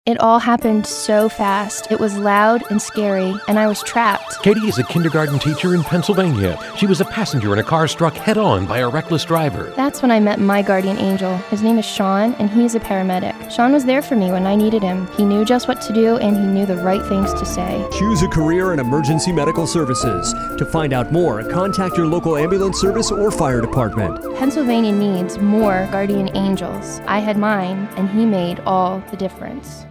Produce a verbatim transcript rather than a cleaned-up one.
It all happened so fast. It was loud and scary, and I was trapped. Katie is a kindergarten teacher in Pennsylvania. She was a passenger in a car struck head-on by a reckless driver. That's when I met my guardian angel. His name is Sean, and he's a paramedic. Sean was there for me when I needed him. He knew just what to do, and he knew the right things to say. Choose a career in emergency medical services. To find out more, contact your local ambulance service or fire department. Pennsylvania needs more guardian angels. I had mine, and he made all the difference.